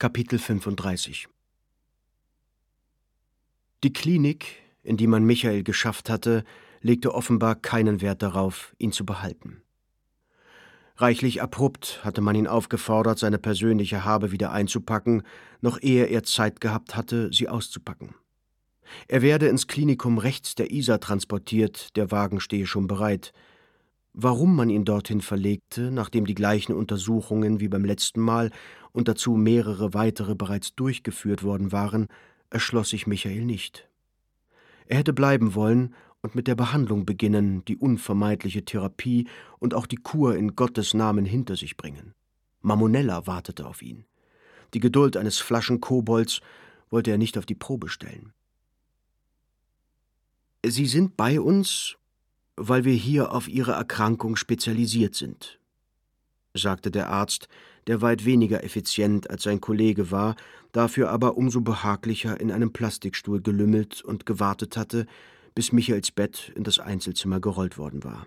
Kapitel 35. Die Klinik, in die man Michael geschafft hatte, legte offenbar keinen Wert darauf, ihn zu behalten. Reichlich abrupt hatte man ihn aufgefordert, seine persönliche Habe wieder einzupacken, noch ehe er Zeit gehabt hatte, sie auszupacken. Er werde ins Klinikum rechts der Isar transportiert, der Wagen stehe schon bereit. Warum man ihn dorthin verlegte, nachdem die gleichen Untersuchungen wie beim letzten Mal und dazu mehrere weitere bereits durchgeführt worden waren, erschloss sich Michael nicht. Er hätte bleiben wollen und mit der Behandlung beginnen, die unvermeidliche Therapie und auch die Kur in Gottes Namen hinter sich bringen. Mamonella wartete auf ihn. Die Geduld eines Flaschenkobolds wollte er nicht auf die Probe stellen. »Sie sind bei uns, weil wir hier auf Ihre Erkrankung spezialisiert sind«, sagte der Arzt, der weit weniger effizient als sein Kollege war, dafür aber umso behaglicher in einem Plastikstuhl gelümmelt und gewartet hatte, bis Michaels Bett in das Einzelzimmer gerollt worden war.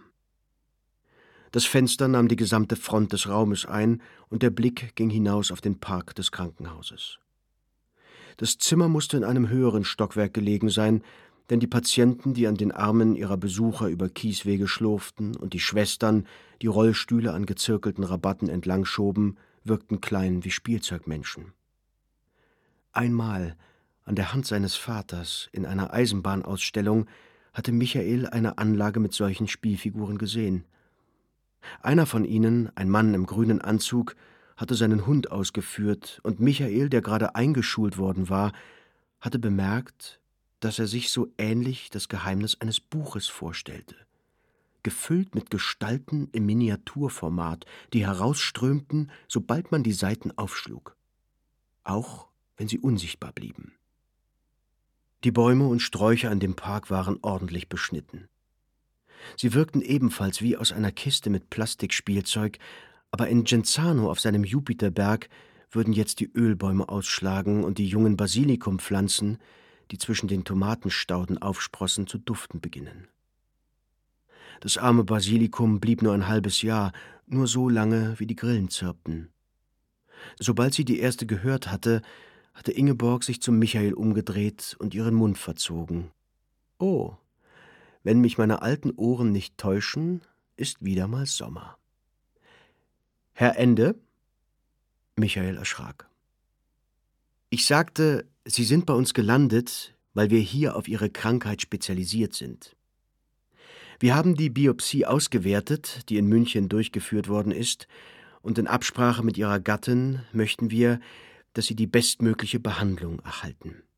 Das Fenster nahm die gesamte Front des Raumes ein, und der Blick ging hinaus auf den Park des Krankenhauses. Das Zimmer musste in einem höheren Stockwerk gelegen sein, denn die Patienten, die an den Armen ihrer Besucher über Kieswege schlurften, und die Schwestern, die Rollstühle an gezirkelten Rabatten entlang schoben, wirkten klein wie Spielzeugmenschen. Einmal, an der Hand seines Vaters, in einer Eisenbahnausstellung, hatte Michael eine Anlage mit solchen Spielfiguren gesehen. Einer von ihnen, ein Mann im grünen Anzug, hatte seinen Hund ausgeführt, und Michael, der gerade eingeschult worden war, hatte bemerkt, dass er sich so ähnlich das Geheimnis eines Buches vorstellte, gefüllt mit Gestalten im Miniaturformat, die herausströmten, sobald man die Seiten aufschlug, auch wenn sie unsichtbar blieben. Die Bäume und Sträucher an dem Park waren ordentlich beschnitten. Sie wirkten ebenfalls wie aus einer Kiste mit Plastikspielzeug, aber in Genzano auf seinem Jupiterberg würden jetzt die Ölbäume ausschlagen und die jungen Basilikumpflanzen, die zwischen den Tomatenstauden aufsprossen, zu duften beginnen. Das arme Basilikum blieb nur ein halbes Jahr, nur so lange, wie die Grillen zirpten. Sobald sie die erste gehört hatte, hatte Ingeborg sich zu Michael umgedreht und ihren Mund verzogen. »Oh, wenn mich meine alten Ohren nicht täuschen, ist wieder mal Sommer.« »Herr Ende?« Michael erschrak. »Ich sagte, Sie sind bei uns gelandet, weil wir hier auf Ihre Krankheit spezialisiert sind. Wir haben die Biopsie ausgewertet, die in München durchgeführt worden ist, und in Absprache mit Ihrer Gattin möchten wir, dass Sie die bestmögliche Behandlung erhalten.